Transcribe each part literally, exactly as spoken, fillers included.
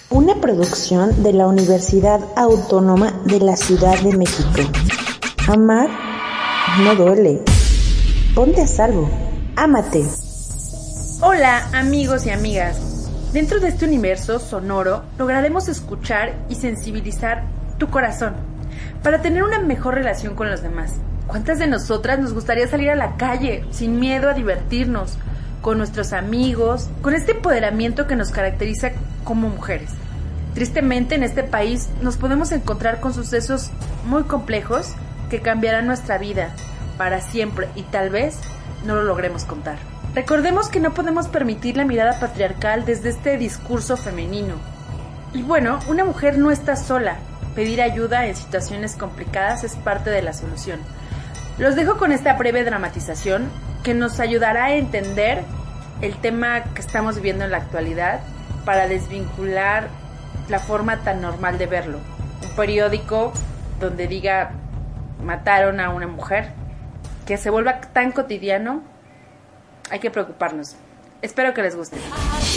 Una producción de la Universidad Autónoma de la Ciudad de México. Amar no duele. Ponte a salvo. Ámate. Hola, amigos y amigas. Dentro de este universo sonoro lograremos escuchar y sensibilizar tu corazón para tener una mejor relación con los demás. ¿Cuántas de nosotras nos gustaría salir a la calle sin miedo a divertirnos, con nuestros amigos, con este empoderamiento que nos caracteriza como mujeres? Tristemente, en este país nos podemos encontrar con sucesos muy complejos que cambiarán nuestra vida para siempre y tal vez no lo logremos contar. Recordemos que no podemos permitir la mirada patriarcal desde este discurso femenino. Y bueno, una mujer no está sola. Pedir ayuda en situaciones complicadas es parte de la solución. Los dejo con esta breve dramatización que nos ayudará a entender el tema que estamos viviendo en la actualidad para desvincular la forma tan normal de verlo. Un periódico donde diga mataron a una mujer, que se vuelva tan cotidiano, hay que preocuparnos. Espero que les guste.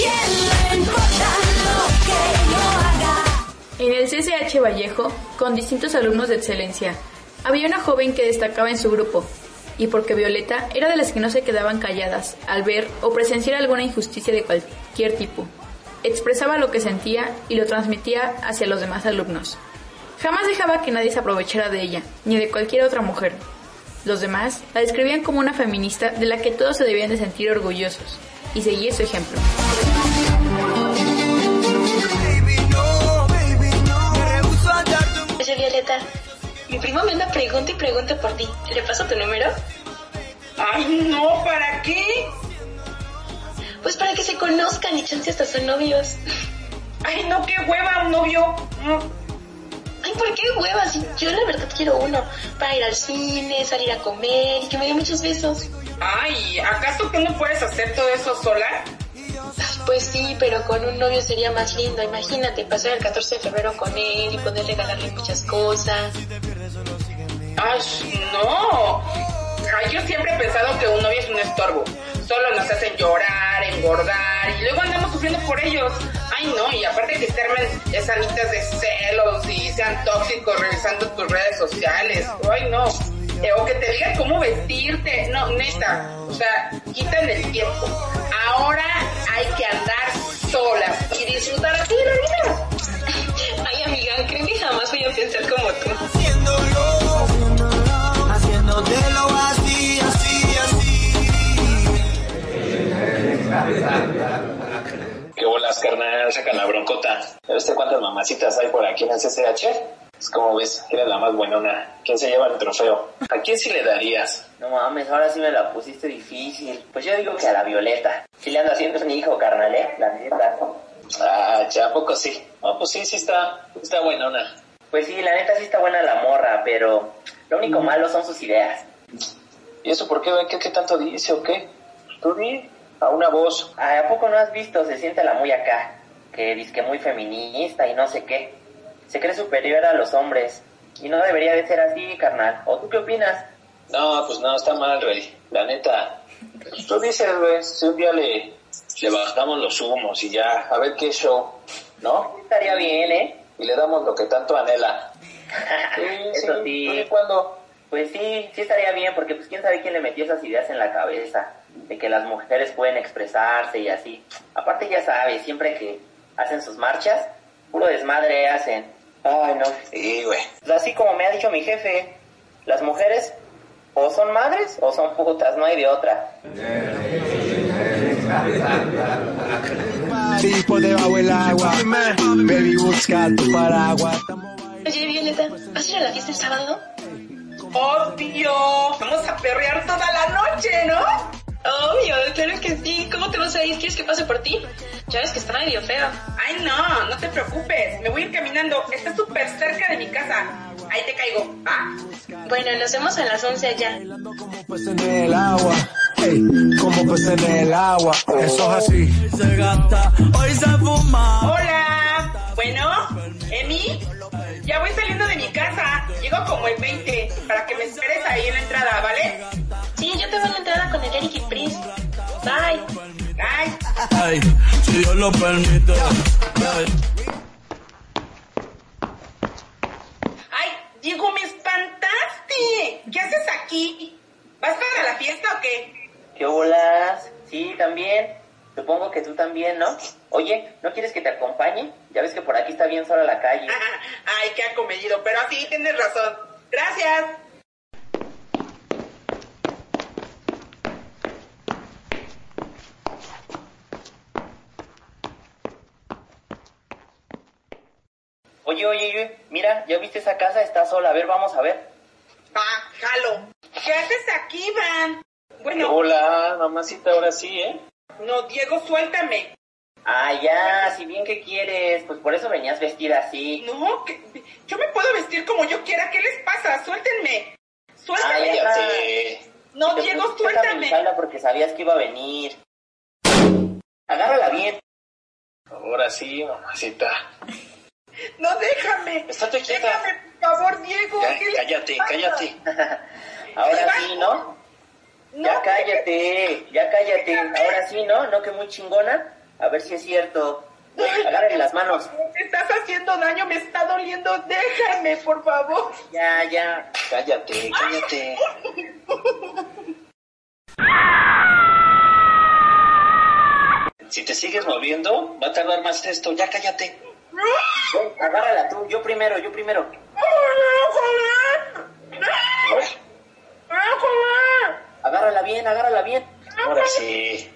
En el C C H Vallejo, con distintos alumnos de excelencia, había una joven que destacaba en su grupo, y porque Violeta era de las que no se quedaban calladas al ver o presenciar alguna injusticia de cualquier tipo. Expresaba lo que sentía y lo transmitía hacia los demás alumnos. Jamás dejaba que nadie se aprovechara de ella, ni de cualquier otra mujer. Los demás la describían como una feminista de la que todos se debían de sentir orgullosos, y seguir su ejemplo. Oye, Violeta, mi primo me anda pregunta y pregunta por ti. ¿Le paso tu número? Ay, no, ¿para qué? Pues para que se conozcan y chance hasta son novios. Ay, no, qué hueva, un novio. Ay, ¿por qué hueva? Si yo la verdad quiero uno. Para ir al cine, salir a comer y que me dé muchos besos. Ay, ¿acaso tú no puedes hacer todo eso sola? Pues sí, pero con un novio sería más lindo. Imagínate, pasar el catorce de febrero con él y poder regalarle muchas cosas. Ay, no. Ay, yo siempre he pensado que un novio es un estorbo. Solo nos hacen llorar, engordar y luego andamos sufriendo por ellos. Ay, no, y aparte que se armen esas anitas de celos y sean tóxicos revisando tus redes sociales. Ay, no. Eh, o que te digan cómo vestirte. No, neta. O sea, quitan el tiempo. Ahora hay que andar solas y disfrutar así de la vida. Ay, amiga, creo que jamás voy a pensar como tú. Haciéndolo, haciéndotelo así, así, así. ¿Qué bolas, carnal? Saca la broncota. ¿Viste cuántas mamacitas hay por aquí en el C C H? Pues como ves, ¿quién es la más buenona? ¿Quién se lleva el trofeo? ¿A quién sí le darías? No mames, ahora sí me la pusiste difícil. Pues yo digo que a la Violeta. Sí le ando haciendo un hijo, carnal, ¿eh? La neta. Ah, ya, ¿a poco sí? No, pues sí, sí está, está buenona. Pues sí, la neta sí está buena la morra, pero lo único malo son sus ideas. ¿Y eso por qué? ¿Qué, qué tanto dice o qué? Tú di a una voz. ¿A poco no has visto? Se siente la muy acá. Que dice que muy feminista y no sé qué. Se cree superior a los hombres. Y no debería de ser así, carnal. ¿O tú qué opinas? No, pues no, está mal, Rey. La neta. Tú dices, güey, si un día le, le bajamos los humos y ya, a ver qué show, ¿no? Estaría bien, ¿eh? Y le damos lo que tanto anhela. Sí, eso sí. sí. ¿Cuándo? Pues sí, sí estaría bien, porque pues quién sabe quién le metió esas ideas en la cabeza. De que las mujeres pueden expresarse y así. Aparte ya sabes, siempre que hacen sus marchas, puro desmadre hacen. Ay, no. Sí, güey. Pues así como me ha dicho mi jefe, las mujeres o son madres o son putas, no hay de otra. Tipo debajo del agua, baby, busca tu paraguas. Oye, Violeta, ¿vas a ir a la fiesta el sábado? ¡Obvio! Vamos a perrear toda la noche, ¿no? Obvio, claro que sí. ¿Cómo te vas a ir? ¿Quieres que pase por ti? Ya ves que está medio feo. Ay, no, no te preocupes. Me voy a ir caminando. Está súper cerca de mi casa. Ahí te caigo, ¿va? Bueno, nos vemos a las once allá. Como pez en el agua, hey, como pez en el agua. Eso es así. Se gasta, hoy se fuma. Hola. Bueno, Emi, ya voy saliendo de mi casa. Llego como en veinte para que me esperes ahí en la entrada, ¿vale? Sí, yo te voy a la entrada con el Eric y Pris. Bye. Bye. Ay, si Dios lo permite. Ay. aquí. ¿Vas para la fiesta o qué? ¿Qué bolas? Sí, también. Supongo que tú también, ¿no? Oye, ¿no quieres que te acompañe? Ya ves que por aquí está bien sola la calle. Ay, qué acomedido, pero sí, tienes razón. Gracias. Oye, oye, oye, mira, ¿ya viste esa casa? Está sola. A ver, vamos a ver. Ah, jalo. ¿Qué haces aquí, Van? Bueno. Hola, mamacita, ahora sí, ¿eh? No, Diego, suéltame. Ah, ya, si bien que quieres, pues por eso venías vestida así. No, que yo me puedo vestir como yo quiera. ¿Qué les pasa? Suéltenme. Suéltame. Ay, ya. No, Te Diego, pusiste esa suéltame. minifalda porque sabías que iba a venir. Agárrala bien. Ahora sí, mamacita. No, déjame. Estate quieta. Déjame, por favor, Diego. Ya, ¿Qué les cállate, pasa? cállate. Ahora sí, ¿no? No, Ya cállate, ya cállate. Déjame. Ahora sí, ¿no? ¿No que muy chingona? A ver si es cierto. Agárrale las manos. Me estás haciendo daño, me está doliendo. Déjame, por favor. Ya, ya. Cállate, cállate. Si te sigues moviendo, va a tardar más esto. Ya cállate. Ven, agárrala tú, yo primero, yo primero. Agárrala bien, agárrala bien. Ahora sí.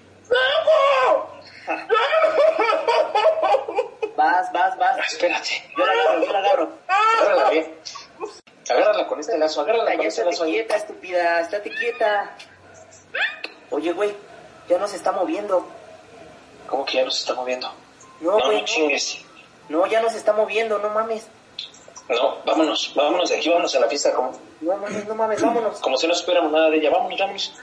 Vas, vas, vas. Ah, espérate. Yo la agarro, yo la agarro. Agárrala bien. Agárrala con este lazo, agárrala Ya, con este estate lazo ahí. quieta, estúpida, estate quieta. Oye, güey, ya no se está moviendo. ¿Cómo que ya no se está moviendo? No, No, güey, no chingues. No, ya no se está moviendo, no mames. No, vámonos, vámonos de aquí, vámonos a la fiesta como, No mames, no mames, vámonos. como si no supiéramos nada de ella. Vámonos, vámonos.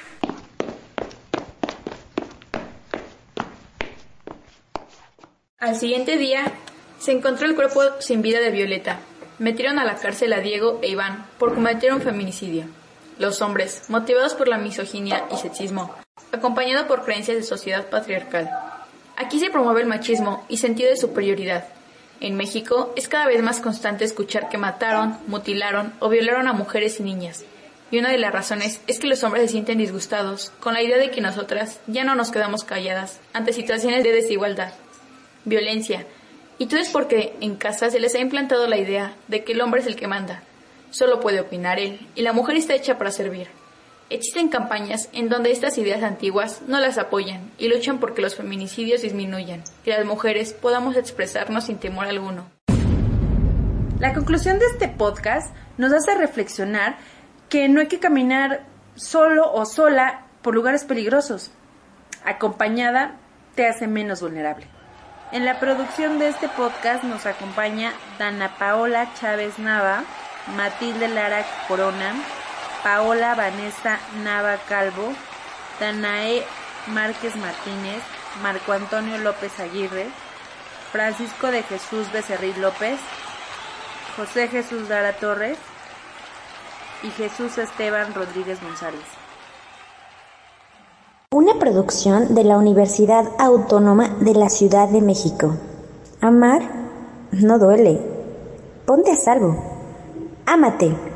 Al siguiente día, se encontró el cuerpo sin vida de Violeta. Metieron a la cárcel a Diego e Iván por cometer un feminicidio. Los hombres, motivados por la misoginia y sexismo, acompañado por creencias de sociedad patriarcal. Aquí se promueve el machismo y sentido de superioridad. En México es cada vez más constante escuchar que mataron, mutilaron o violaron a mujeres y niñas. Y una de las razones es que los hombres se sienten disgustados con la idea de que nosotras ya no nos quedamos calladas ante situaciones de desigualdad, violencia, y todo es porque en casa se les ha implantado la idea de que el hombre es el que manda, solo puede opinar él, y la mujer está hecha para servir. Existen campañas en donde estas ideas antiguas no las apoyan y luchan porque los feminicidios disminuyan y las mujeres podamos expresarnos sin temor alguno. La conclusión de este podcast nos hace reflexionar que no hay que caminar solo o sola por lugares peligrosos. Acompañada te hace menos vulnerable. En la producción de este podcast nos acompaña Dana Paola Chávez Nava, Matilde Lara Corona, Paola Vanessa Nava Calvo, Danae Márquez Martínez, Marco Antonio López Aguirre, Francisco de Jesús Becerril López, José Jesús Lara Torres y Jesús Esteban Rodríguez González. Una producción de la Universidad Autónoma de la Ciudad de México. Amar no duele. Ponte a salvo. Ámate.